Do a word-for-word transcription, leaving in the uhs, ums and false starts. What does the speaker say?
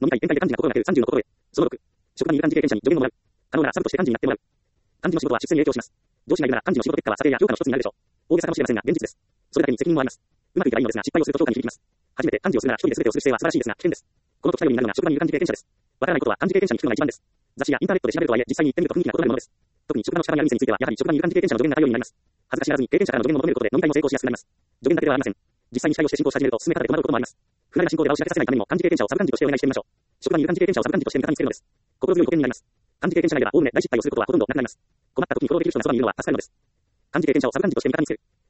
飲み会、宴会で幹事が心がけるさんじゅうの心得。そのろく、職場にいる幹事経験者に助言をもらう。可能ならサブとして幹事になってもらう。幹事の仕事は出世に影響します。上司がいるなら幹事の仕事結果は査定や評価の一つになるでしょう。大げさかもしれませんが現実です。それだけに責任もあります。うまくいけばいいのですが失敗をすると評価に響きます。初めて幹事をするなら一人で全てをする姿勢は素晴らしいですが危険です。この時頼りになるのが職場にいる幹事経験者です。わからないことは幹事経験者に聞くのが一番です。雑誌やインターネットで調べるとはいえ実際に行ってみると雰囲気が異なるものです。特に職場の仕方や店についてはやはり職場にいる幹事経験者の助言が頼りになります。恥ずかしがらずに経験者からの助言を求めることで飲み会も成功しやすくなります。助言だけではありません。実際に司会をして進行し始めると進め方で困ることもあります。不慣れな進行で場をしらけさせないためにも幹事経験者をサブ幹事としてお願いしてみましょう。職場にいる幹事経験者をサブ幹事として味方につけるのです。心強い保険になります。幹事経験者内ではおおむね大失敗をすることはほとんどなくなります。困った時に行動できる人がそばにいるのは助かるのです。幹事経験者をサブ幹事として味方につける。